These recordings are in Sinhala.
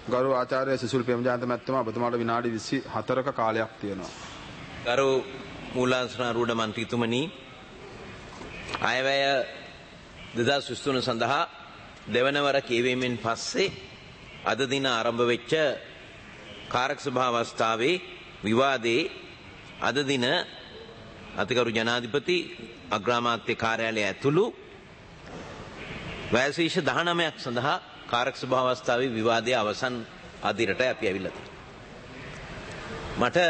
ගරු ආචාර්ය සිසුල් ප්‍රේමජාන්ත මැතිතුමා ඔබතුමාට විනාඩි 24ක කාලයක් තියෙනවා. ගරු මූලාශ්‍රාරූඪ මන්ත්‍රීතුමනි, අයවැය 2023 සඳහා දෙවනවර කියවීමෙන් පස්සේ අද දින ආරම්භ වෙච්ච කාරක සභා අවස්ථාවේ විවාදයේ අද දින අතිගරු ජනාධිපති අග්‍රාමාත්‍ය කාර්යාලය ඇතුළු වැයශීර්ෂ 19ක් සඳහා කාරක සභා අවස්ථාවේ විවාදයේ අවසන් අදිරට අපි ඇවිල්ලා තියෙනවා. මට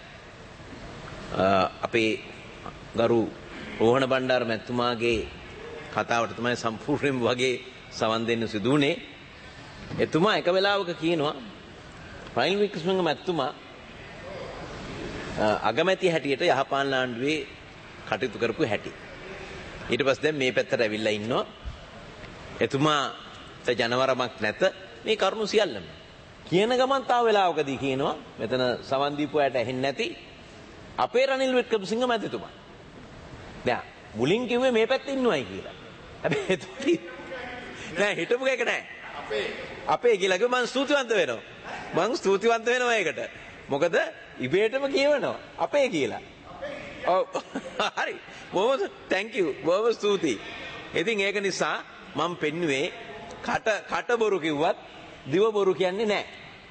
අපේ ගරු රෝහණ බණ්ඩාර මැතිතුමාගේ කතාවට තමයි සම්පූර්ණයෙන්ම වගේ සවන් දෙන්න සිදු වුණේ. එතුමා එක වෙලාවක කියනවා රනිල් වික්‍රමසිංහ මැතිතුමා අගමැති හැටියට යහපාලන ආණ්ඩුවේ කටයුතු කරපු හැටි. ඊට පස්සේ දැන් මේ පැත්තට ඇවිල්ලා ඉන්නවා. එතුමාට ජනවරමක් නැත මේ කරුණු සියල්ලම. කියන ගමන් තව වෙලාවකදී කියනවා මෙතන සවන් දීපු අයට ඇහෙන්නේ නැති අපේ රනිල් වික්‍රමසිංහ මැතිතුමා. දැන් මුලින් කිව්වේ මේ පැත්තේ ඉන්නවයි කියලා. හැබැයි එතකොට නෑ හිටපු එක නෑ. අපේ කියලා කිව්ව මම ස්තුතිවන්ත වෙනවා. මම ස්තුතිවන්ත වෙනවා ඒකට. මොකද ඉබේටම කියවනවා අපේ කියලා. ඔව් හරි. බොහොම thank you. බොහොම ස්තුතියි. ඉතින් ඒක නිසා මම පෙන්නුවේ කට බොරු කිව්වත් දිව බොරු කියන්නේ නෑ.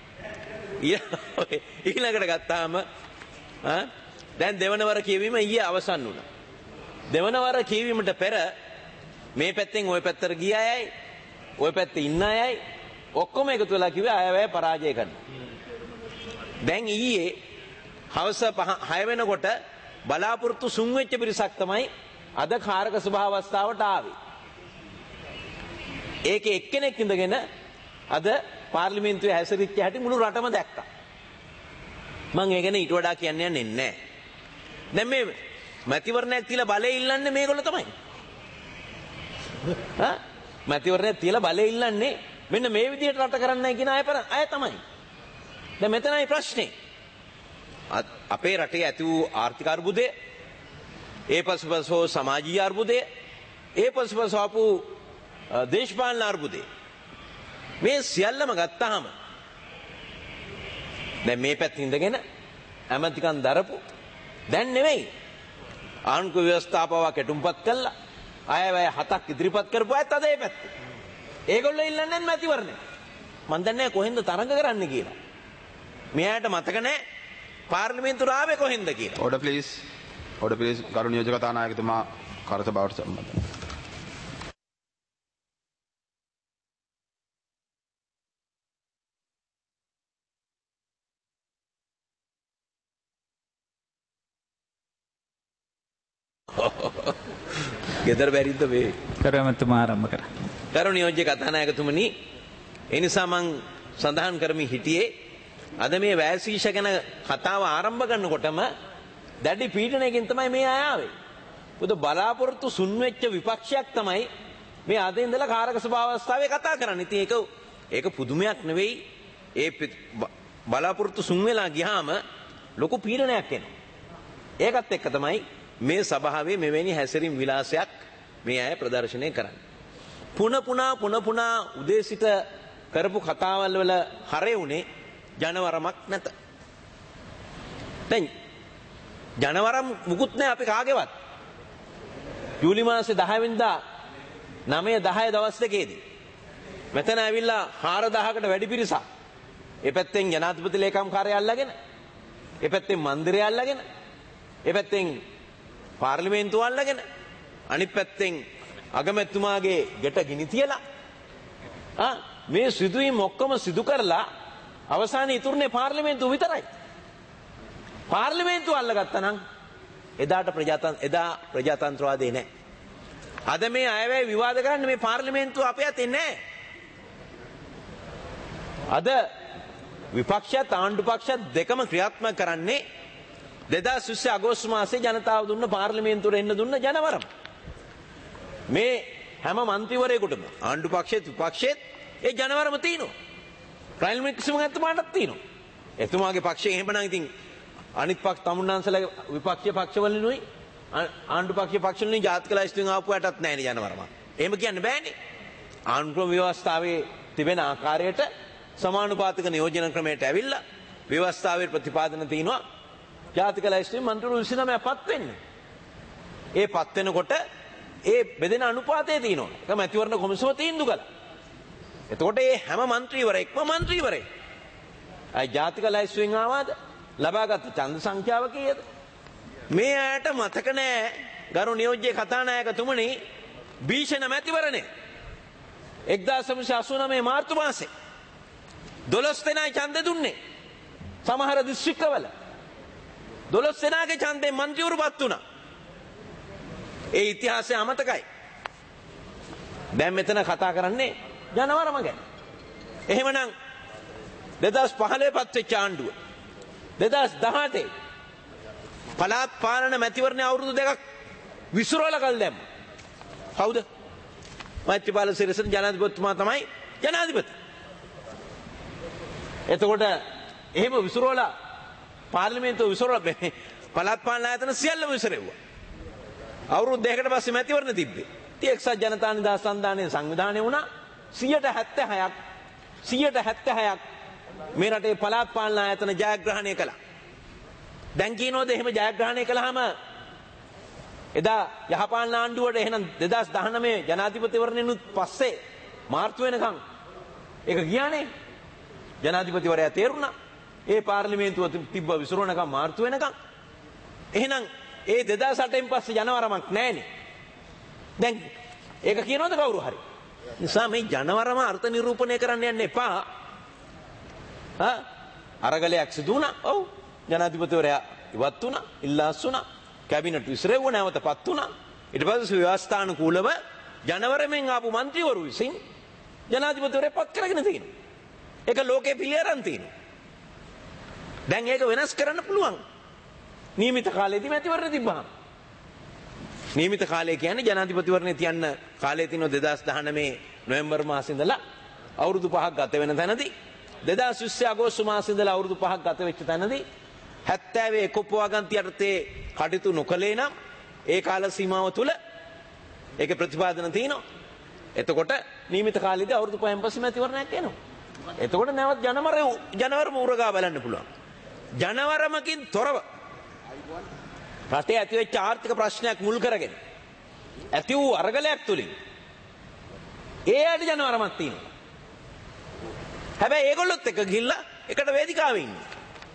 ඊළඟට ගත්තාම දැන් දෙවනවර කියවීම ඊයේ අවසන් වුණා. දෙවනවර කියවීමට පෙර මේ පැත්තෙන් ওই පැත්තට ගිය අයයි ওই පැත්තේ ඉන්න අයයි ඔක්කොම එකතු වෙලා කිව්වේ අයවැය පරාජය කරනවා. දැන් ඊයේ හවස 6 වෙනකොට බලාපොරොත්තු සුන් වෙච්ච පිරිසක් තමයි අද කාරක සභා අවස්ථාවට ආවේ. ඒකේ එක්කෙනෙක් ඉඳගෙන අද පාර්ලිමේන්තුවේ හැසිරිච්ච හැටි මුළු රටම දැක්කා. මම ඒ ගැන ඊට වඩා කියන්න යන්නේ නැහැ. දැන් මේ මැතිවරණයක් තියලා බලය ඉල්ලන්නේ මේගොල්ලෝ තමයි. මැතිවරණයක් තියලා බලය ඉල්ලන්නේ මෙන්න මේ විදිහට රට කරන්නයි කියන අය තමයි. දැන් මෙතනයි ප්‍රශ්නේ. අපේ රටේ ඇති වූ ආර්ථික අර්බුදය, ඒ පසුපසෝ සමාජීය අර්බුදය, ඒ පසුපසෝ ආපු දේශපාලන අර්බුදය, මේ සියල්ලම ගත්තාම දැන් මේ පැත්තේ ඉඳගෙන ඇමතිකම් දරපු දැන් නෙවෙයි ආණ්ඩුව ව්‍යවස්ථාපව කෙටුම්පත් කළා අයවැය 7ක් ඉදිරිපත් කරපු අයත් අද ඒ පැත්තේ. ඒගොල්ලෝ ඉල්ලන්නේ මැතිවරණය. මන් දන්නේ කොහෙන්ද තරඟ කරන්න කියලා. මෙයාට මතක නැහැ පාර්ලිමේන්තුවට ආවේ කොහෙන්ද කියලා. Order please. Order please. ගරු නියෝජක කතානායකතුමා කාර්යසභාවට සම්බන්ධ. ගෙදර බැරිද මේ කරමතුමා ආරම්භ කරා. ගරු නියෝජ්‍ය කතානායකතුමනි, ඒ නිසා මම සඳහන් කරමින් හිටියේ අද මේ වැයශීර්ෂ ගැන කතාව ආරම්භ කරනකොටම දැඩි පීඩනයකින් තමයි මේ අය ආවේ. මොකද බලාපොරොත්තු සුන් වෙච්ච විපක්ෂයක් තමයි මේ අද ඉඳලා කාරක සභා අවස්ථාවේ කතා කරන්නේ. ඉතින් ඒක පුදුමයක් නෙවෙයි. ඒ බලාපොරොත්තු සුන් වෙලා ගියාම ලොකු පීඩනයක් එනවා. ඒකත් එක්ක තමයි මේ සභාවේ මෙවැනි හැසිරීම් විලාසයක් මේ අය ප්‍රදර්ශනය කරන්නේ. පුන පුනා උදේ සිට කරපු කතාවල් වල හරය උනේ ජනවරමක් නැත. දැන් ජනවරම් මුකුත් නැහැ අපි කාගේවත්. ජූලි මාසේ 10 වෙනිදා 9-10 දවස් දෙකේදී මෙතන ඇවිල්ලා 4000කට වැඩි පිරිසක් ඒ පැත්තෙන් ජනාධිපති ලේකම් කාර්යාලය අල්ලගෙන, ඒ පැත්තෙන් මන්දිරය අල්ලගෙන, ඒ පැත්තෙන් පාර්ලිමේන්තුව අල්ලගෙන, අනිත් පැත්තෙන් අගමැතිතුමාගේ ගෙට ගිනි තියලා මේ සිදුවීම් ඔක්කොම සිදු කරලා අවසානයේ ඉතුරුනේ පාර්ලිමේන්තුව විතරයි. පාර්ලිමේන්තුව අල්ලගත්තා නම් එදා ප්‍රජාතන්ත්‍රවාදී නැහැ. අද මේ අයවැය විවාද කරන්නේ මේ පාර්ලිමේන්තුව අපේ අතේ නැහැ. අද විපක්ෂයත් ආණ්ඩු පක්ෂයත් දෙකම ක්‍රියාත්මක කරන්නේ 2020 අගෝස්තු මාසයේ ජනතාව දුන්න පාර්ලිමේන්තුවට එන්න දුන්න ජනවරම. මේ හැම මන්ත්‍රීවරයෙකුටම ආණ්ඩු පක්ෂයේත් විපක්ෂයේත් ඒ ජනවරම තියෙනවා. රනිල් වික්‍රමසිංහ මහත්මයාටත් තියෙනවා. එතුමාගේ පක්ෂයෙන් එහෙමනම් ඉතින් අනිත් පක්ෂ තමුන්නාන්සලා විපක්ෂීය පක්ෂවලිනුයි ආණ්ඩු පක්ෂීය පක්ෂවලිනුයි ජාතික ලයිස්තුවෙන් ආපු යටත් නැහැ නේ ජනවරම. එහෙම කියන්න බෑනේ. ආණ්ඩු ව්‍යවස්ථාවේ තිබෙන ආකාරයට සමානුපාතික නියෝජන ක්‍රමයට ඇවිල්ලා ව්‍යවස්ථාවේ ප්‍රතිපාදන තියෙනවා. ජාතික ලැයිස්තුවේ මන්ත්‍රීවරු 29 පත් වෙන්නේ. ඒ පත් වෙනකොට ඒ බෙදෙන අනුපාතය තියෙනවා. ඒක මැතිවරණ කොමිසම තීන්දුව කළා. එතකොට මේ හැම මන්ත්‍රීවරයෙක්ම මන්ත්‍රීවරයෙක්. අය ජාතික ලැයිස්තුවෙන් ආවද? ලබාගත් ඡන්ද සංඛ්‍යාව කීයද? මේ ඇයට මතක නෑ ගරු නියෝජ්‍ය කතානායකතුමනි භීෂණ මැතිවරණය 1989 මාර්තු මාසේ 12 දෙනායි ඡන්දෙ දුන්නේ. සමහර දිස්ත්‍රික්කවල 12 දෙනාගේ ඡන්දෙන් මන්ත්‍රීවරුපත් වුණා. ඒ ඉතිහාසය අමතකයි. දැන් මෙතන කතා කරන්නේ ජනවරම ගැන. එහෙමනම් 2015 පත් වෙච්ච ආණ්ඩුව 2018 පළාත් පාලන මැතිවරණ අවුරුදු දෙකක් විසිරවල කල් දැම්ම. කවුද? මෛත්‍රීපාල සිරිසේන ජනාධිපතිතුමා තමයි ජනාධිපති. එතකොට එහෙම විසිරවල පාර්ලිමේන්තුව විසිරවල පළාත් පාලන ආයතන සියල්ලම විසිරෙව්වා. අවුරුදු දෙකකට පස්සේ මැතිවරණ තිබ්බේ. ඉතින් එක්සත් ජනතා නිදහස් සන්ධානයේ සංවිධානය වුණා 176ක් මේ රටේ පළාත් පාලන ආයතන ජයග්‍රහණය කළා. දැන් කියනෝද එහෙම ජයග්‍රහණය කළාම එදා යහපාලන ආණ්ඩුවට එහෙනම් 2019 ජනාධිපතිවරණයනුත් පස්සේ මාර්තු වෙනකන් ඒක ගියානේ. ජනාධිපතිවරයා තේරුණා. ඒ පාර්ලිමේන්තුව තිබ්බ විසිරුණකම් මාර්තු වෙනකන්. එහෙනම් ඒ 2008න් පස්සේ ජනවරමක් නැහැනේ. දැන් ඒක කියනෝද කවුරු හරි? නිසා මේ ජනවරම අර්ථ නිරූපණය කරන්න යන්න එපා. අරගලයක් සිදු වුණා. ඔව්. ජනාධිපතිවරයා ඉවත් වුණා, ඉල්ලාස් වුණා, කැබිනට් විසිරෙව්ව නැවතපත් වුණා. ඊට පස්සේ ව්‍යවස්ථානුකූලව ජනවරමෙන් ආපු മന്ത്രിවරු විසින් ජනාධිපතිවරයා පත් කරගෙන තියෙනවා. ඒක ලෝකේ පිළිඅරන් තියෙනවා. දැන් ඒක වෙනස් කරන්න පුළුවන්. නියමිත කාලෙදී මැතිවරණ තිබ්බහම. නියමිත කාලය කියන්නේ ජනාධිපතිවරණේ තියන්න කාලය තියෙනවා 2019 නොවැම්බර් මාසෙ ඉඳලා අවුරුදු 5ක් ගත වෙන තැනදී 2020 අගෝස්තු මාසෙ ඉඳලා අවුරුදු 5ක් ගත වෙච්ච තැනදී 70 එකපුවාගන්ති යටතේ කටයුතු නොකලේ නම් ඒ කාල සීමාව තුල ඒකේ ප්‍රතිපාදන තියෙනවා. එතකොට නියමිත කාලෙදී අවුරුදු 5න් පස්සේ මැතිවරණයක් එනවා. එතකොට නැවත ජනවරම උරගා බලන්න පුළුවන්. ජනවරමකින් තොරව රටේ ඇතිවෙච්ච ආර්ථික ප්‍රශ්නයක් මුල් කරගෙන ඇති වූ අරගලයක් තුලින් ඒ ඇයට ජනවරමක් තියෙනවා. හැබැයි ඒගොල්ලොත් එක්ක ගිහිල්ලා එකට වේදිකාවේ ඉන්නේ.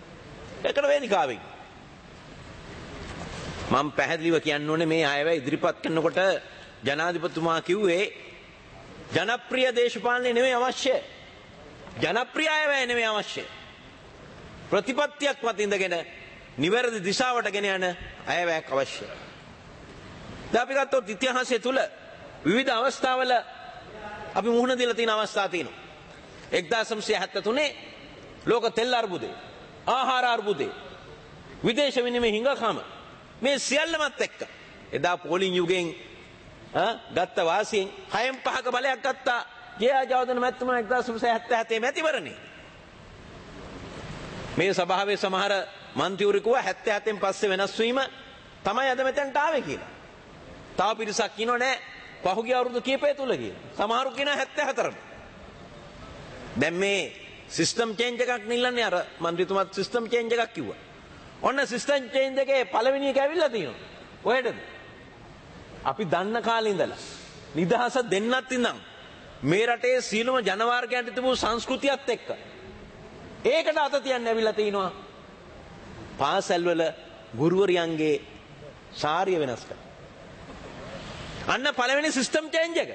මම පැහැදිලිව කියන්න ඕනේ මේ අයව ඉදිරිපත් කරනකොට ජනාධිපතිතුමා කිව්වේ ජනප්‍රිය දේශපාලනය නෙමෙයි අවශ්‍ය. ජනප්‍රිය අයව නෙමෙයි අවශ්‍ය. ප්‍රතිපත්තියක් මත ඉඳගෙන නිවැරදි දිශාවට ගෙන යන අයවැයක් අවශ්‍යයි. දැන් අපි ගත්තොත් ඉතිහාසය තුල විවිධ අවස්ථාවල අපි මුහුණ දීලා තියෙන අවස්ථා තියෙනවා. 1973 ලෝක තෙල් අර්බුදය, ආහාර අර්බුදය, විදේශ විනිමය හිඟකම මේ සියල්ලමත් එක්ක එදා පෝලිං යුගයෙන් ගත්ත වාසියෙන් 6න් 5ක බලයක් ගත්තා ජේ.ආර්. ජයවර්ධන මැතිතුමා 1977 මැතිවරණේ. මේ සභාවේ සමහර මන්ත්‍රීවරු කිව්වා 77න් පස්සේ වෙනස් වීම තමයි අද මෙතනට ආවේ කියලා. තව පිරිසක් කියනවා නෑ පහුගිය අවුරුදු කීපය තුල කියලා. සමහරු කියනවා 74ම. දැන් මේ සිස්ටම් චේන්ජ් එකක් නිල්ලන්නේ අර මන්ත්‍රීතුමාත් සිස්ටම් චේන්ජ් එකක් කිව්වා. ඔන්න සිස්ටම් චේන්ජ් එකේ පළවෙනි එක ඇවිල්ලා තියෙනවා. කොහෙටද? අපි දන්න කාලේ ඉඳලා නිදහස දෙන්නත් ඉඳන් මේ රටේ සීලම ජනවාර්ගයන්ට තිබූ සංස්කෘතියත් එක්ක ඒකට අත තියන්න ඇවිල්ලා තිනවා. පාසල්වල ගුරුවරියන්ගේ සාරිය වෙනස් කර. අන්න පළවෙනි සිස්ටම් චේන්ජ් එක.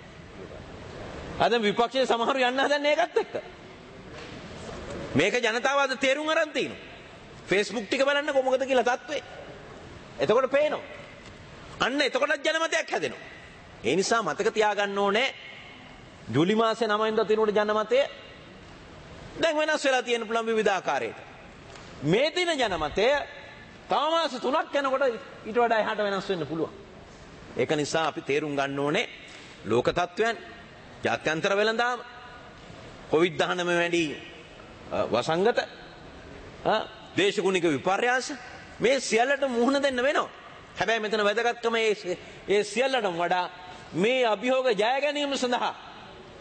අද විපක්ෂයේ සමහරු යන්න හදන්නේ ඒකත් එක්ක. මේක ජනතාව අද තේරුම් අරන් තිනවා. Facebook ටික බලන්න කොහොමද කියලා තත්ත්වේ. එතකොට පේනවා. අන්න එතකොටත් ජනමතයක් හැදෙනවා. ඒ නිසා මතක තියාගන්න ඕනේ ජූලි මාසේ 9 වෙනිදා තිනුට ජනමතය දැන් වෙනස් වෙලා තියෙන පුළුවන් විවිධ ආකාරයකට. මේ දින ජනමතය තව මාස 3ක් යනකොට ඊට වඩා එහාට වෙනස් වෙන්න පුළුවන්. ඒක නිසා අපි තේරුම් ගන්න ඕනේ ලෝක තත්ත්වයන්, ජාත්‍යන්තර වෙළඳාම, කොවිඩ්-19 වැඩි වසංගත, දේශගුණික විපර්යාස මේ සියල්ලට මුහුණ දෙන්න වෙනවා. හැබැයි මෙතන වැදගත්කම ඒ සියල්ලටම වඩා මේ අභියෝග ජය ගැනීම සඳහා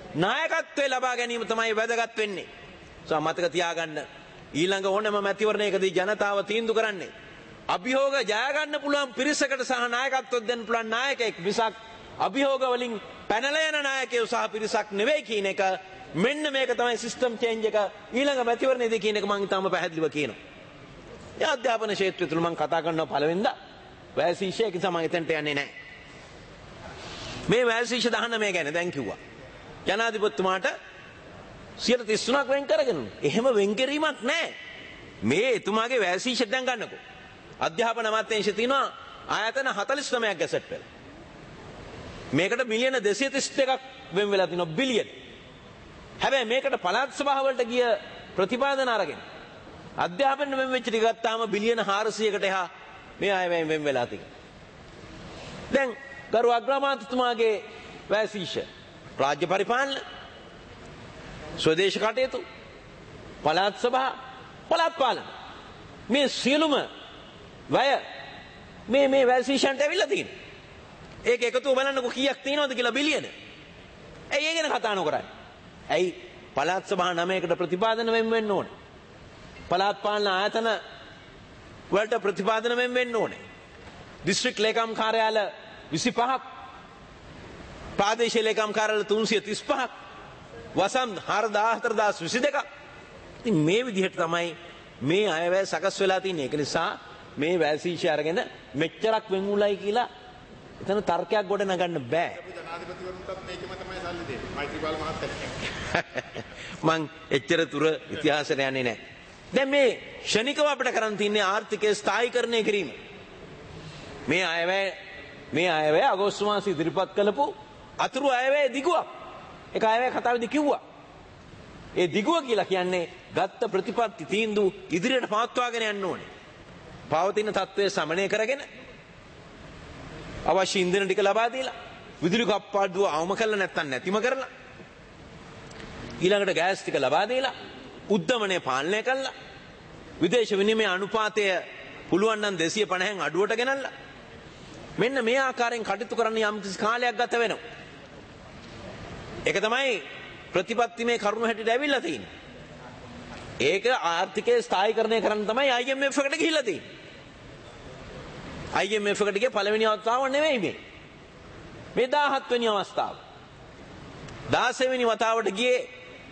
නායකත්වය ලබා ගැනීම තමයි වැදගත් වෙන්නේ. මතක තියාගන්න ඊළඟ ඕනෑම මැතිවරණයකදී ජනතාව තීන්දුව කරන්නේ අභියෝග ජය ගන්න පුළුවන් පිරිසකට සහ නායකත්වයක් දෙන්න පුළුවන් නායකයෙක් මිසක් අභියෝග වලින් පැනලා යන නායකයෝ සහ පිරිසක් නෙවෙයි කියන එක. මෙන්න මේක තමයි සිස්ටම් චේන්ජ් එක ඊළඟ මැතිවරණයේදී කියන එක මම තාම පැහැදිලිව කියනවා. ඒ අධ්‍යාපන ක්ෂේත්‍රය තුල මම කතා කරනවා පළවෙනිදා වැසීෂයක තමයි එතනට යන්නේ නැහැ. මේ වැසීෂ 19 ගැන දැන් කිව්වා. ජනාධිපතිතුමාට 33ක් වෙන් කරගෙන. එහෙම වෙන් කිරීමක් නැහැ. මේ එතුමාගේ වැසීෂ දැන් ගන්නකෝ. අධ්‍යාපන අමාත්‍යාංශය තියෙනවා ආයතන 49ක් ගැසට් වෙලා. මේකට මිලියන 232ක් වෙන් වෙලා තිනවා බිලියන. හැබැයි මේකට පළාත් සභාව වලට ගිය ප්‍රතිපාදන අරගෙන අධ්‍යාපන වෙන් වෙච්ච ටික ගත්තාම බිලියන 400කට එහා මේ අය වෙන් වෙලා තියෙනවා. දැන් ගරු අග්‍රාමාත්‍යතුමාගේ වැසීෂ රාජ්‍ය පරිපාලන ස්වදේශ කටයුතු පළාත් සභා පළාත් පාලන මේ සියලුම වැය මේ වැසීෂන්ට ඇවිල්ලා තියෙනවා. ඒක එකතුව බලන්නකො කීයක් තියෙනවද කියලා බිලියන. ඇයි ඒ ගැන කතා නොකරන්නේ? ඇයි පළාත් සභා 9කට ප්‍රතිපාදන වෙන්න ඕනේ. පළාත් පාලන ආයතන වලට ප්‍රතිපාදන වෙන්න ඕනේ. දිස්ත්‍රික් ලේකම් කාර්යාල 25ක් ප්‍රාදේශීය ලේකම් කාර්යාල 335ක් වසම් 4022ක්. ඉතින් මේ විදිහට තමයි මේ අයවැය සකස් වෙලා තියෙන්නේ. ඒක නිසා මේ වැසීෂය අරගෙන මෙච්චරක් වෙන්ුලයි කියලා එතන තර්කයක් ගොඩ නගන්න බෑ. ජනාධිපතිවරුන්ටත් මේකම තමයි සල්ලි දෙන්නේ. මෛත්‍රීපාල මහත්තයා. මං එච්චර තුර ඉතිහාසයට යන්නේ නැහැ. දැන් මේ ෂණිකව අපිට කරන් තියන්නේ ආර්ථිකය ස්ථායීකරණය කිරීම. මේ අයවැය අගෝස්තු මාසයේ ඉදිරිපත් කළපු අතුරු අයවැය දිගුවක්. ඒක අයවැය කතාවේදී කිව්වා. ඒ දිගුව කියලා කියන්නේ ගත්ත ප්‍රතිපත්ති තීන්දුව ඉදිරියට පවත්වාගෙන යන්න ඕනේ. පවතින තත්ත්වය සමනය කරගෙන අවශ්‍ය ඉන්ධන ටික ලබා දීලා විදුලි කප්පාදුව අවම කළා නැත්නම් නැතිම කරලා ඊළඟට ගෑස් ටික ලබා දීලා උද්දමනය පාලනය කළා විදේශ විනිමය අනුපාතය පුළුවන් නම් 250න් අඩුවට ගෙනල්ලා මෙන්න මේ ආකාරයෙන් කටයුතු කරන්න යම් කිසි කාලයක් ගත වෙනවා. ඒක තමයි ප්‍රතිපත්තිමේ කරුණු හැටියට ඇවිල්ලා තියෙන්නේ. ඒක ආර්ථිකය ස්ථායීකරණය කරන්න තමයි IMF එකට ගිහිල්ලා තියෙන්නේ. IMF එකට ගිය පළවෙනි අවස්ථාව නෙවෙයි මේ. මේ 17 වෙනි අවස්ථාව. 16 වෙනි වතාවට ගියේ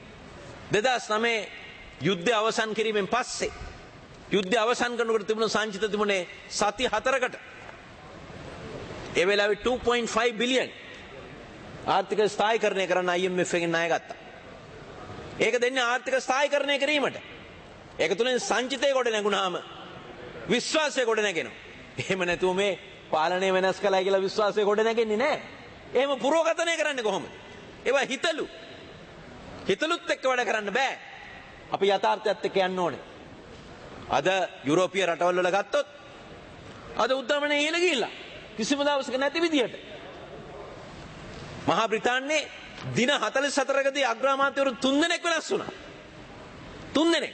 2009 යුද්ධය අවසන් කිරීමෙන් පස්සේ. යුද්ධය අවසන් කරනකොට තිබුණු සංචිත තිබුණේ සති 4කට. ඒ වෙලාවේ 2.5 බිලියන් ආර්ථික ස්ථායීකරණය කරන්න IMF එකෙන් ණය ගත්තා. ඒක දෙන්නේ ආර්ථික ස්ථායීකරණය කිරීමට. ඒක තුලින් සංචිතය ගොඩ නැගුණාම විශ්වාසය ගොඩ නැගෙනවා. එහෙම නැතුව මේ පාලනය වෙනස් කළා කියලා විශ්වාසය ගොඩ නැගෙන්නේ නැහැ. එහෙම පුරෝගතනය කරන්නේ කොහොමද? ඒවා හිතලුත් එක්ක වැඩ කරන්න බෑ. අපි යථාර්ථයත් එක්ක යන්න ඕනේ. අද යුරෝපීය රටවල් වල ගත්තොත් අද උද්දමනය ඉහළ ගිහිල්ලා කිසිම දවසක නැති විදියට. මහා බ්‍රිතාන්‍යයේ දින 44කදී අග්‍රාමාත්‍යවරු 3 දෙනෙක් වෙනස් වුණා. 3 දෙනෙක්.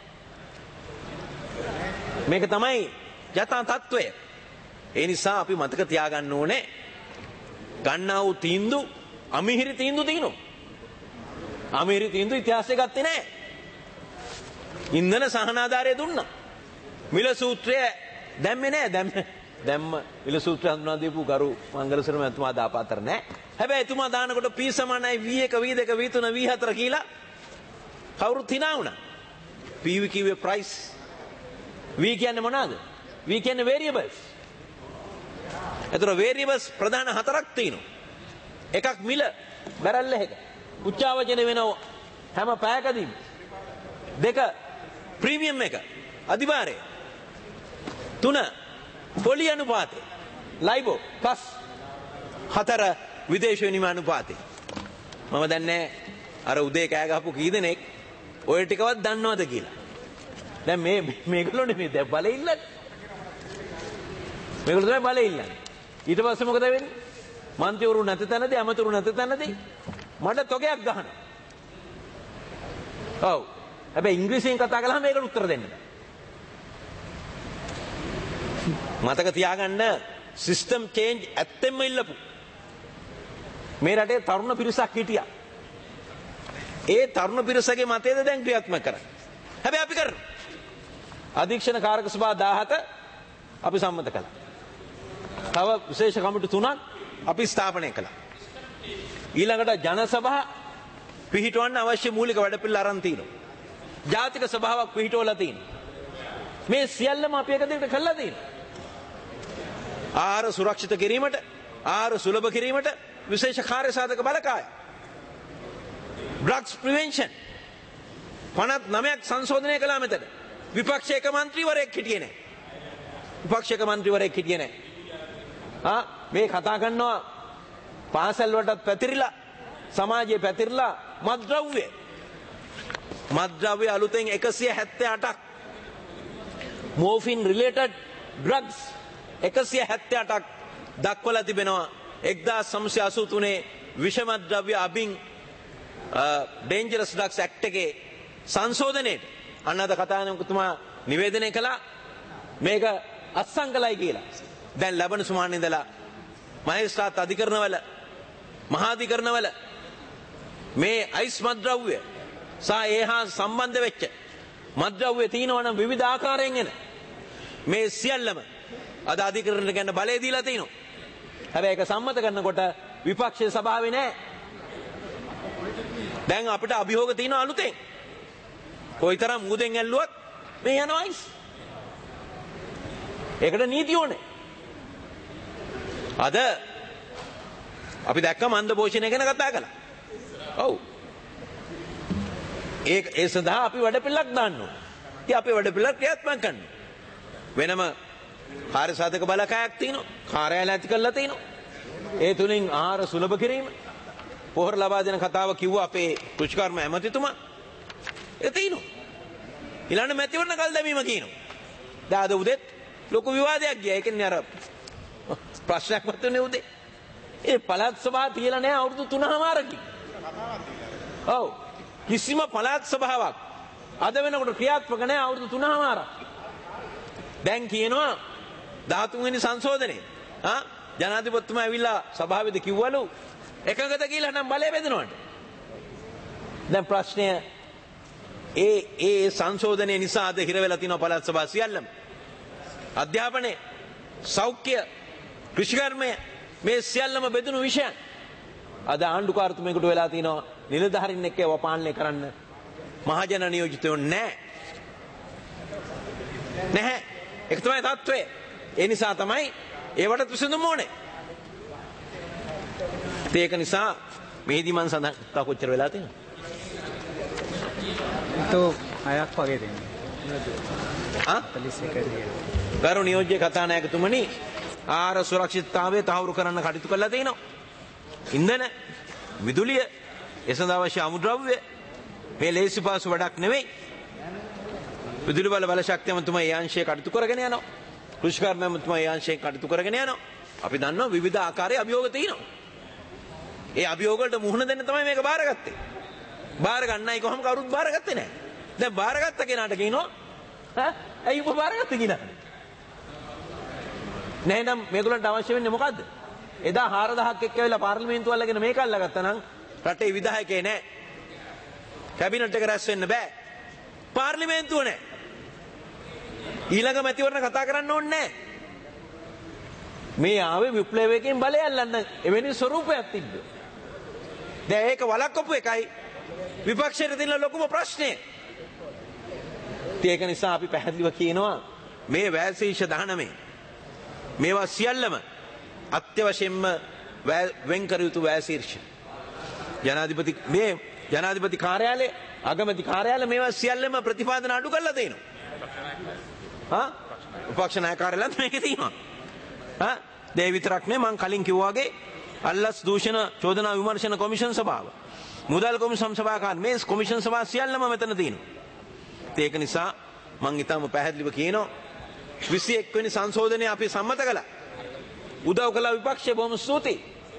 මේක තමයි යථා තත්ත්වය. ඒ නිසා අපි මතක තියාගන්න ඕනේ ගන්නා වූ තීන්දුව අමිහිරි තීන්දුව තියෙනවා. අමිහිරි තීන්දුව ඉතිහාසය ගත්තේ නැහැ. ඉන්ධන සහනාධාරය දුන්නා. මිල සූත්‍රය දැම්මේ නැහැ. දැම්ම මිල සූත්‍රය හඳුනා දීපු ගරු මංගලසර මහත්මයා දාපාතර නැහැ. හැබැයි එතුමා දානකොට P සමානයි V1 V2 V3 V4 කියලා කවුරුත් hina වුණා. P කිව්වේ price. V කියන්නේ මොනවාද? V කියන්නේ variables. ඒතර variables ප්‍රධාන 4ක් තියෙනවා. එකක් මිල බැරල් එක. උච්චාවචන වෙනව හැම පැයකදීම. 2 ප්‍රීමියම් එක. අධිභාරය. 3 පොලි අනුපාතය. ලයිබෝ ප්ලස් 4 විදේශ විනිමය අනුපාතය. මම දන්නේ අර උදේ කෑ ගහපු කී දෙනෙක් ඔය ටිකවත් දන්නවද කියලා. දැන් මේගොල්ලෝ නෙමෙයි දැන් බලේ ඉල්ලන්නේ. මේගොල්ලෝ තමයි බලේ ඉල්ලන්නේ. ඊට පස්සේ මොකද වෙන්නේ? මන්ත්‍රීවරු නැති තැනදී අමතුරු නැති තැනදී මට තොගයක් ගහනවා. ඔව්. හැබැයි ඉංග්‍රීසියෙන් කතා කළාම මේකට උත්තර දෙන්න බෑ. මතක තියාගන්න සිස්ටම් චේන්ජ් ඇත්තෙන්ම ඉල්ලපු. මේ රටේ තරුණ පිරිසක් හිටියා. ඒ තරුණ පිරිසගේ මතයද දැන් ක්‍රියාත්මක කරන්නේ. හැබැයි අපි කරන්නේ අධීක්ෂණ කාරක සභා 17 අපි සම්මත කළා. තව විශේෂ කමිටු 3ක් අපි ස්ථාපනය කළා. ඊළඟට ජන සභා පිහිටවන්න අවශ්‍ය මූලික වැඩපිළිවෙල අරන් තිනවා. ජාතික සභාවක් පිහිටවලා තිනවා. මේ සියල්ලම අපි එක දිගට කළා තියෙනවා. ආහාර සුරක්ෂිත කිරීමට, ආහාර සුලභ කිරීමට විශේෂ කාර්ය සාධක බලකාය. ඩ්‍රග්ස් ප්‍රිවෙන්ෂන් 59ක් සංශෝධනය කළා මෙතන. විපක්ෂ එක മന്ത്രിවරයෙක් හිටියේ නැහැ. විපක්ෂ එක മന്ത്രിවරයෙක් හිටියේ නැහැ. මේ කතා කරනවා පාසල් වලටත් පැතිරිලා සමාජයේ පැතිරිලා මත්ද්‍රව්‍ය අලුතෙන් 178ක් මෝෆින් රිලේටඩ් ඩ්‍රග්ස් 178ක් දක්වලා තිබෙනවා. 1983 විෂම ද්‍රව්‍ය අබින් ඩේන්ජරස් ඩ්‍රග්ස් ඇක්ට් එකේ සංශෝධනයේට අන්නද කතානායකතුමා නිවේදනය කළා මේක අත්සංකලයි කියලා. දැන් ලබන සුමාන ඉඳලා මහේස්ත්‍රාත් අධිකරණවල මහාධිකරණවල මේ අයිස් මත්ද්‍රව්‍ය සහ ඒහා සම්බන්ධ වෙච්ච මත්ද්‍රව්‍ය තියෙනවා නම් විවිධ ආකාරයෙන් එන මේ සියල්ලම අද අධිකරණයට ගන්න බලය දීලා තිනවා. හැබැයි ඒක සම්මත කරනකොට විපක්ෂයේ සභාවේ නැහැ. දැන් අපිට අභියෝග තියෙනවා අලුතෙන්. කොයිතරම් මුදෙන් ඇල්ලුවත් මේ යනවා අයිස්. ඒකට නීති ඕනේ. අද අපි දැක්ක මන්ද පෝෂණය ගැන කතා කළා. ඔව්. ඒ සඳහා අපි වැඩපිළිවෙලක් දාන්න ඕනේ. ඉතින් අපි වැඩපිළිවෙල ක්‍රියාත්මක කරන්න. වෙනම කාර්ය සාධක බලකායක් තියෙනවා. කාර්යාලය ඇති කරලා තියෙනවා. ඒ තුලින් ආහාර සුලභ කිරීම පොහොර ලබා දෙන කතාව කිව්වා අපේ කෘෂිකර්ම ඇමතිතුමා. ඒ තියෙනවා. ඊළඟ මැතිවරණ කල් දැමීම කියනවා. දැන් අද උදේත් ලොකු විවාදයක් ගියා. ඒ කියන්නේ අර ප්‍රශ්නයක් මතුනේ උදේ. ඒ පළාත් සභාව තියලා නැහැ අවුරුදු 3මාරකින්. ඔව්. කිසිම පළාත් සභාවක් අද වෙනකොට ක්‍රියාත්මක නැහැ අවුරුදු 3මාරක්. දැන් කියනවා 13 වෙනි සංශෝධනයේ ජනාධිපතිතුමා ඇවිල්ලා සභාවේදී කිව්වලු එකඟද කියලා නම් බලය බෙදනවට. දැන් ප්‍රශ්නය ඒ සංශෝධනය නිසා අද හිර වෙලා තියෙනවා පළාත් සභාව සියල්ලම. අධ්‍යාපනය, සෞඛ්‍ය, කෘෂිකර්මය මේ සියල්ලම බෙදුණු විෂයන්. අද ආණ්ඩුකාරතුමෙකුට වෙලා තියෙනවා නිලධාරීන් එක්ක ඒවා පාලනය කරන්න මහජන නියෝජිතයෝ නැහැ. ඒක තමයි තත්ත්වය. ඒ නිසා තමයි ඒවට විසඳුම ඕනේ. ඒක නිසා මෙහිදී මම සඳහන් කතා කොච්චර වෙලා තියෙනවද? तो අයක් වගේ දෙන්නේ. 41 ගරු නියෝජ්‍ය කතානායකතුමනි ආහාර සුරක්ෂිතතාවය තහවුරු කරන්න කටයුතු කළා තියෙනවා. ඉන්ධන, විදුලිය, ඒ සඳහා අවශ්‍ය අමුද්‍රව්‍ය මේ ලේසි පාසු වැඩක් නෙවෙයි. විදුලි බල ශක්තිය මන්තුමා ඒ අංශයේ කටයුතු කරගෙන යනවා. කෘෂිකර්ම මන්තුමා ඒ අංශයෙන් කටයුතු කරගෙන යනවා. අපි දන්නවා විවිධ ආකාරයේ අභියෝග තියෙනවා. ඒ අභියෝග වලට මුහුණ දෙන්න තමයි මේක බාරගත්තේ. බාර ගන්නයි කොහොම කවුරුත් බාරගත්තේ නැහැ. දැන් බාරගත්ත කෙනාට කියනවා ඇයි ඔබ බාරගත්තේ කියලා. නැහෙනම් මේගොල්ලන්ට අවශ්‍ය වෙන්නේ මොකද්ද? එදා 4000ක් එක්ක ඇවිල්ලා පාර්ලිමේන්තුව අල්ලගෙන මේක අල්ලගත්තා නම් රටේ විධායකේ නැහැ. කැබිනට් එක රැස් වෙන්න බෑ. පාර්ලිමේන්තුව නැහැ. ඊළඟ මැතිවරණ කතා කරන්න ඕනේ නැහැ. මේ ආවේ විප්ලවයකින් බලය අල්ලන්න එවැනි ස්වරූපයක් තිබ්බේ. දැන් ඒක වළක්වපු එකයි විපක්ෂයට තියෙන ලොකුම ප්‍රශ්නේ. ඒක නිසා අපි පැහැදිලිව කියනවා මේ වැසීෂ 19 මේවා සියල්ලම අත්‍යවශ්‍යයෙන්ම වෙන් කර යුතු වැසීර්ෂ. ජනාධිපති කාර්යාලය, අගමැති කාර්යාලය මේවා සියල්ලම ප්‍රතිපාදන අඩු කරලා තියෙනවා. විපක්ෂ නායක කාර්යාලයත් මේකේ තියෙනවා. ඒ විතරක් නෙවෙයි මම කලින් කිව්වා වගේ අල්ලස් දූෂණ චෝදනා විමර්ශන කොමිෂන් සභාව, මුදල් කොමිෂන් සභාකාර මේ කොමිෂන් සභාව සියල්ලම මෙතන තියෙනවා. ඒක නිසා මම ඊටම පැහැදිලිව කියනවා 21 වෙනි සංශෝධනය අපි සම්මත කළා. උදව් කළ විපක්ෂය බොහොම ස්තුතියි.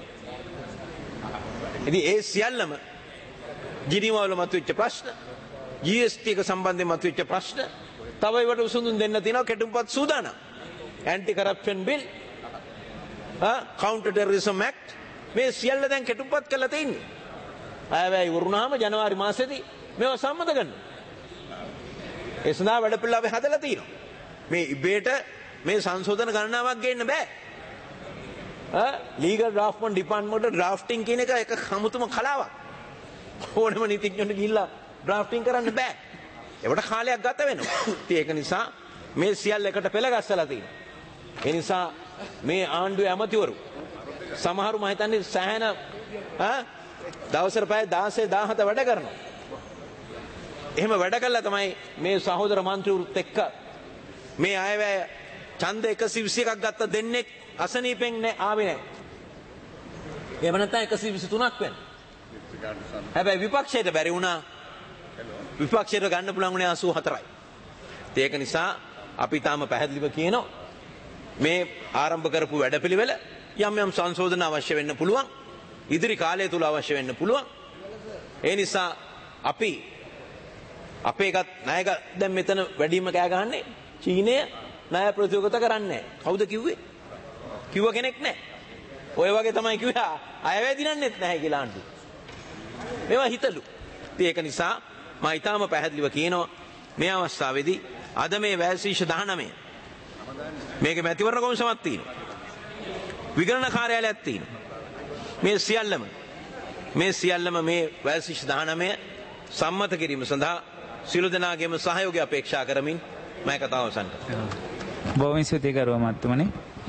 ඉතින් ඒ සියල්ලම ජිනීවාවල මතුවෙච්ච ප්‍රශ්න, GST එක සම්බන්ධයෙන් මතුවෙච්ච ප්‍රශ්න, තව ඒවට උසුඳුන් දෙන්න තියෙනවා කෙටුම්පත් සූදානම්. Anti corruption bill, counter terrorism act මේ සියල්ල දැන් කෙටුම්පත් කරලා තියෙන්නේ. අයවැය ඉවරුණාම ජනවාරි මාසෙදී මේවා සම්මත කරනවා. ඒ සඳහා වැඩපිළිවෙල අපි හදලා තියෙනවා. මේ ඉබේට මේ සංශෝධන ගණනාවක් ගේන්න බෑ. ලීගල් ඩ්‍රාෆ්ට්මන්ට් ඩිපාර්ට්මන්ට් ඩ්‍රාෆ්ටිං කියන එක කමුතුම කලාවක්. ඕනම නීතිඥයෙකුට ගිහිල්ලා ඩ්‍රාෆ්ටිං කරන්න බෑ. ඒකට කාලයක් ගත වෙනවා. ඉතින් ඒක නිසා මේ සියල්ල එකට පෙළ ගැස්සලා තියෙනවා. ඒ නිසා මේ ආණ්ඩුවේ ඇමතිවරු සමහරු මම හිතන්නේ සෑහෙන දවසට පැය 16 17 වැඩ කරනවා. එහෙම වැඩ කළා තමයි මේ සහෝදර මන්ත්‍රීවරුත් එක්ක මේ අයවැය ඡන්ද 121ක් ගත්ත දෙන්නෙක් අසනීපෙන් ආවේ නැහැ. එහෙම නැත්නම් 123ක් වෙන. හැබැයි විපක්ෂයට බැරි වුණා. විපක්ෂයට ගන්න පුළුවන් උනේ 84යි. ඒක නිසා අපි තාම පැහැදිලිව කියනවා මේ ආරම්භ කරපු වැඩපිළිවෙල යම් යම් සංශෝධන අවශ්‍ය වෙන්න පුළුවන්. ඉදිරි කාලය තුල අවශ්‍ය වෙන්න පුළුවන්. ඒ නිසා අපි අපේ එකත් ණයක දැන් මෙතන වැඩිම කෑ ගහන්නේ චීනය ණය ප්‍රතියෝගත කරන්නේ නැහැ. කවුද කිව්වේ? කිව්ව කෙනෙක් නැහැ. ඔය වගේ තමයි කිව්වා අයවැය දිනන්නෙත් නැහැ කියලා ආණ්ඩුව. මේවා හිතලු. ඉතින් ඒක නිසා මම ඊටාම පැහැදිලිව කියනවා මේ අවස්ථාවේදී අද මේ වැයශීර්ෂ 19 මේකේ මැතිවරණ කොමිසමක් තියෙනවා. විගණන කාර්යාලයක් තියෙනවා. මේ සියල්ලම මේ වැයශීර්ෂ 19 සම්මත කිරීම සඳහා සියලු දෙනාගේම සහයෝගය අපේක්ෂා කරමින් මම කතාව අවසන් කරනවා. බොහොම ස්තුතියි කරුවා මහත්මනි.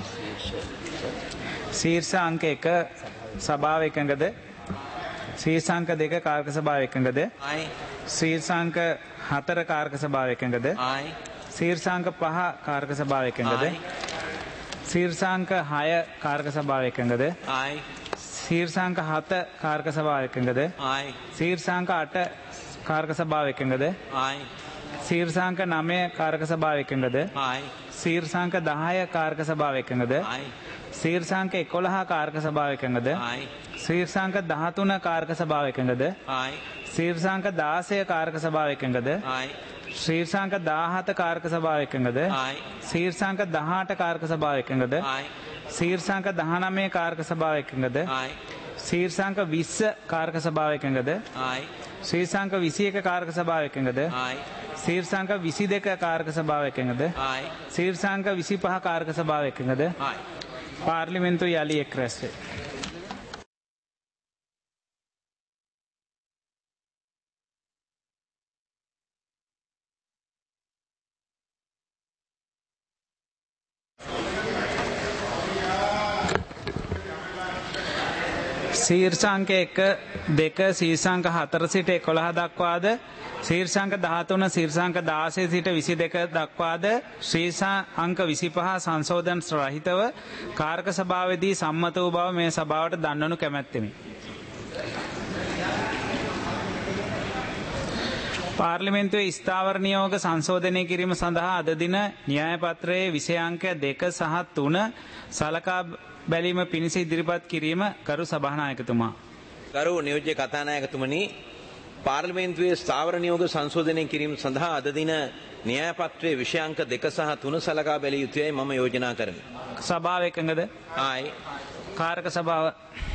ශීර්ෂ අංක 1 සභාව එකඟද? ශීර්ෂ අංක 2 කාර්ක සභාව එකඟද? ආයි. ශීර්ෂ අංක 4 කාර්ක සභාව එකඟද? ආයි. ශීර්ෂ අංක 5 කාර්ක සභාව එකඟද? ශීර්ෂ අංක 6 කාර්ක සභාව එකඟද? ආයි. ශීර්ෂ අංක 7 කාර්ක සභාව එකඟද? ආයි. ශීර්ෂ අංක 8 කාර්ක සභාව එකඟද? ආයි. ශීර්ෂ අංක 9 කාර්ක සභාව එකඟද? ආයි. ශීර්ෂ අංක 10 කාර්ක සභාව එකඟද? ආයි. ශීර්ෂ අංක 11 කාර්ක සභාව එකඟද? ආයි. ශීර්ෂ අංක 13 කාර්ක සභාව එකඟද? ආයි. ශීර්ෂ අංක 16 කාර්ක සභාව එකඟද? ආයි. ශීර්ෂ අංක 17 කාර්ක සභාව එකඟද? ආයි. ශීර්ෂ අංක 18 කාර්ක සභාව එකඟද? ආයි. ශීර්ෂ අංක 19 කාර්ක සභාව එකඟද? ආයි. ශීර්ෂ අංක 20 කාර්ක සභාව එකඟද? ආයි. ශීර්ෂ අංක 21 කාර්ක සභාව එකඟද? ආයි. ශීර්ෂ අංක 22 කාර්ක සභාව එකඟද? ආයි. ශීර්ෂ අංක 25 කාර්ක සභාව එකඟද? ආයි. පාර්ලිමේන්තුව යලි එක් රැස් වේ. ශීර්ෂ අංක 1 2 ශීර්ෂ අංක 4 සිට 11 දක්වාද ශීර්ෂ අංක 13 ශීර්ෂ අංක 16 සිට 22 දක්වාද ශීර්ෂ අංක 25 සංශෝධන රහිතව කාර්ක සභාවේදී සම්මත වූ බව මේ සභාවට දන්වනු කැමැත්තෙමි. පාර්ලිමේන්තුවේ ස්ථාවර නියෝග සංශෝධනය කිරීම සඳහා අද දින න්‍යාය පත්‍රයේ විෂය අංක 2 සහ 3 සලකා බැලීම පිණිස ඉදිරිපත් කිරීම කරු සභානායකතුමා. ගරු නියෝජ්‍ය කතානායකතුමනි, පාර්ලිමේන්තුවේ ස්ථාවර නියෝග සංශෝධනය කිරීම සඳහා අද දින න්‍යාය පත්‍රයේ විෂය අංක 2 සහ 3 සලකා බැලිය යුතුයයි මම යෝජනා කරමි. සභාව එකඟද? ආයි. කාරක සභාව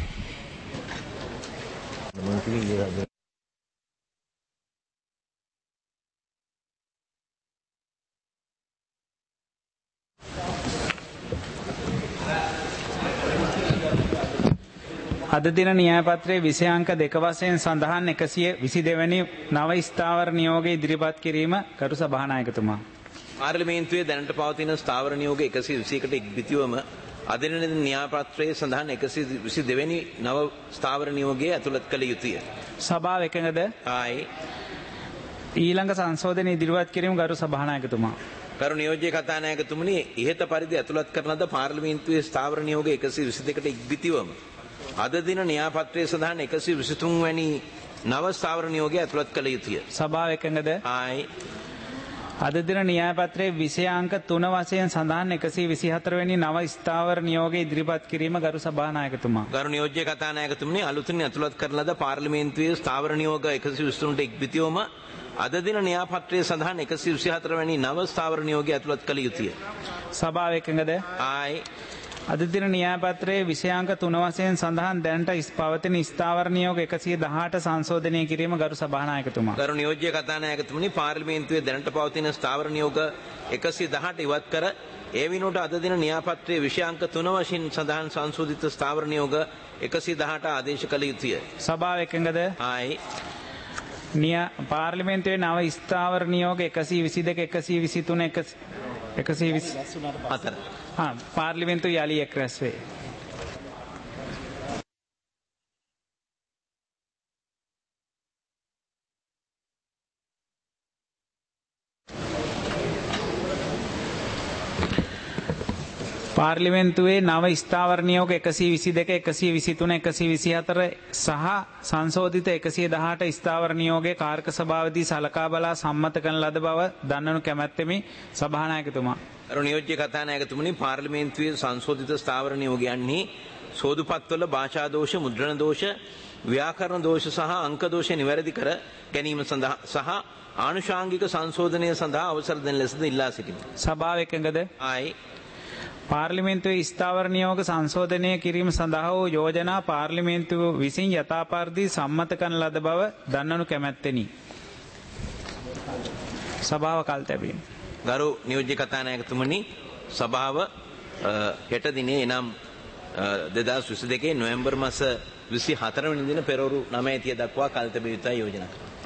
අද දින න්‍යාය පත්‍රයේ විෂය අංක 2 වශයෙන් සඳහන් 122 වැනි නව ස්ථාවර නියෝගය ඉදිරිපත් කිරීම කරු සභානායකතුමා. පාර්ලිමේන්තුවේ දැනට පවතින ස්ථාවර නියෝග 121කට ඉක්බිතිවම අද දින න්‍යාය පත්‍රයේ සඳහන් 122 වැනි නව ස්ථාවර නියෝගය ඇතුළත් කළ යුතුය. සභාව එකඟද? ආයි. ඊළඟ සංශෝධන ඉදිරිපත් කිරීම කරු සභානායකතුමා. කරු නියෝජ්‍ය කතානායකතුමනි, ඉහත පරිදි ඇතුළත් කරන ලද පාර්ලිමේන්තුවේ ස්ථාවර නියෝග 122කට ඉක්බිතිවම අද දින න්‍යාය පත්‍රයේ සඳහන් 123 වැනි නව ස්ථාවර නියෝගය ඇතුළත් කළ යුතුය. සභාව එකඟද? ආයි. අද දින න්‍යාය පත්‍රයේ විෂය අංක 3 වශයෙන් සඳහන් 124 වැනි නව ස්ථාවර නියෝගය ඉදිරිපත් කිරීම ගරු සභානායකතුමා. ගරු නියෝජ්‍ය කතානායකතුමනි, අලුතින් ඇතුළත් කරන ලද පාර්ලිමේන්තුවේ ස්ථාවර නියෝග 123ට ඉක්බිතිවම අද දින න්‍යාය පත්‍රයේ සඳහන් 124 වැනි නව ස්ථාවර නියෝගය ඇතුළත් කළ යුතුය. සභාව එකඟද? ආයි. අද දින න්‍යායපත්‍රයේ විෂයාංක 3 වශයෙන් සඳහන් දැනට පවතින ස්ථාවර නියෝග 118 සංශෝධනය කිරීම ගරු සභානායකතුමා. ගරු නියෝජ්‍ය කතානායකතුමනි පාර්ලිමේන්තුවේ දැනට පවතින ස්ථාවර නියෝග 118 ඉවත් කර ඒ විනෝඩ අද දින න්‍යායපත්‍රයේ විෂයාංක 3 වශයෙන් සඳහන් සංශෝධිත ස්ථාවර නියෝග 118 ආදේශ කළ යුතුය. සභාව එකඟද? ආයි පාර්ලිමේන්තුවේ නව ස්ථාවර නියෝග 122 123 124 පාර්ලිමේන්තුව යලි එක් රැස් වේ. පාර්ලිමේන්තුවේ නව ස්ථාවර නියෝග 122 123 124 සහ සංශෝධිත 118 ස්ථාවර නියෝගයේ කාර්ක සභාවදී සලකා බලා සම්මත කරන ලද බව දන්නනු කැමැත්තෙමි සභානායකතුමා. අර නියෝජ්‍ය කතානායකතුමනි පාර්ලිමේන්තුවේ සංශෝධිත ස්ථාවර නියෝගයන්හි සෝදුපත්වල භාෂා දෝෂ, මුද්‍රණ දෝෂ, ව්‍යාකරණ දෝෂ සහ අංක දෝෂ නිවැරදි කර ගැනීම සඳහා සහ ආනුෂාංගික සංශෝධනය සඳහා අවසර දෙන ලෙසද ඉල්ලා සිටිමි. සභාව එකඟද? ආයි පාර්ලිමේන්තුවේ ස්ථාවර නියෝග සංශෝධනය කිරීම සඳහා වූ යෝජනා පාර්ලිමේන්තුව විසින් යථාපරිදි සම්මත කරන ලද බව දන්නනු කැමැත්තෙනි. සභාව කල් තැබීම. ගරු නියෝජ්‍ය කතානායකතුමනි සභාව හෙට දිනේ එනම් 2022 නොවැම්බර් මාස 24 වෙනි දින පෙරවරු 9:30 දක්වා කල් තැබිය යුතුයි යෝජනා කරනවා.